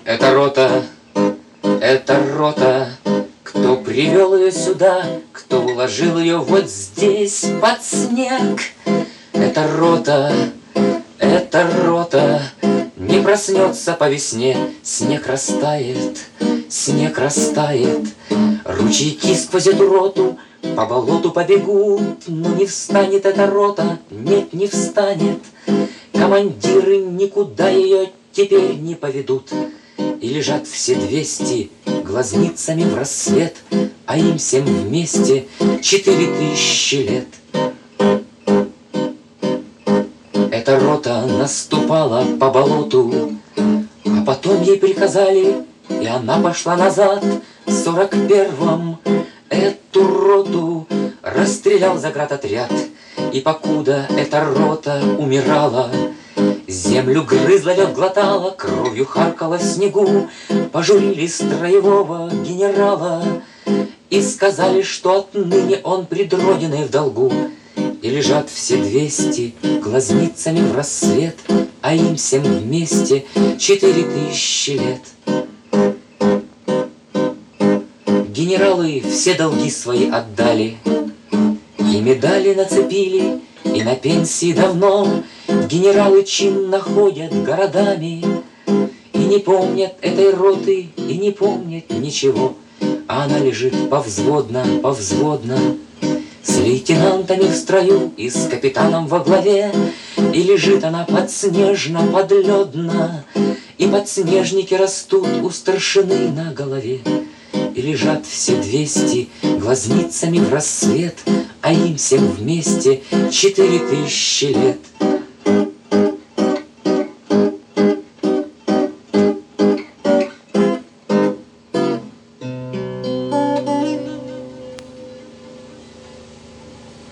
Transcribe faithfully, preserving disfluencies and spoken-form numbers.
Это рота, это рота, кто привел ее сюда, кто уложил ее вот здесь под снег. Это рота, это рота, не проснется по весне. Снег растает, снег растает, ручейки сквозь эту роту по болоту побегут. Но не встанет эта рота, нет, не встанет. Командиры никуда ее теперь не поведут. И лежат все двести глазницами в рассвет, а им всем вместе четыре тысячи лет. Эта рота наступала по болоту, а потом ей приказали, и она пошла назад. В сорок первом эту роту расстрелял заградотряд. И покуда эта рота умирала, землю грызла, лед глотала, кровью харкала в снегу, пожурили строевого генерала и сказали, что отныне он пред Родиной в долгу. И лежат все двести глазницами в рассвет, а им всем вместе четыре тысячи лет. Генералы все долги свои отдали, и медали нацепили, и на пенсии давно. Генералы чинно ходят городами и не помнят этой роты, и не помнят ничего. А она лежит повзводно, повзводно, с лейтенантами в строю и с капитаном во главе. И лежит она подснежно, подледно, и подснежники растут у старшины на голове. И лежат все двести глазницами в рассвет, а им всем вместе четыре тысячи лет.